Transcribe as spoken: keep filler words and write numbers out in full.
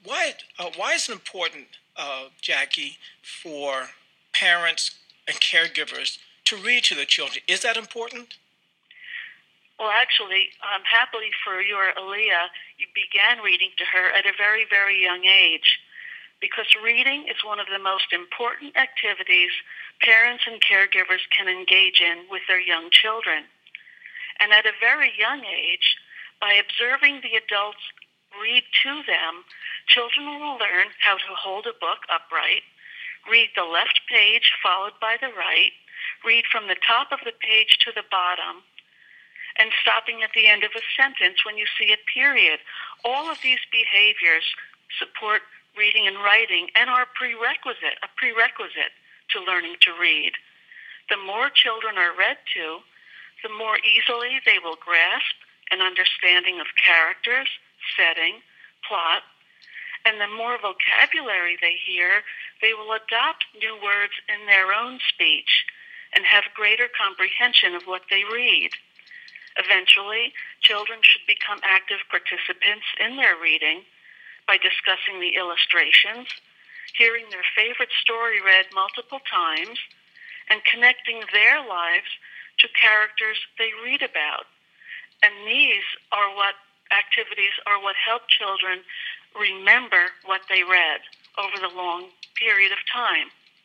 Why uh, why is it important, uh, Jackie, for parents and caregivers to read to their children? Is that important? Well, actually, um, happily for your Aaliyah, you began reading to her at a very, very young age because reading is one of the most important activities parents and caregivers can engage in with their young children. And at a very young age, by observing the adults read to them, children will learn how to hold a book upright, read the left page followed by the right, read from the top of the page to the bottom, and stopping at the end of a sentence when you see a period. All of these behaviors support reading and writing and are prerequisite, a prerequisite to learning to read. The more children are read to, the more easily they will grasp an understanding of characters, setting, plot, and the more vocabulary they hear, they will adopt new words in their own speech and have greater comprehension of what they read. Eventually, children should become active participants in their reading by discussing the illustrations, hearing their favorite story read multiple times, and connecting their lives to characters they read about. And these are what activities are what help children remember what they read over the long period of time.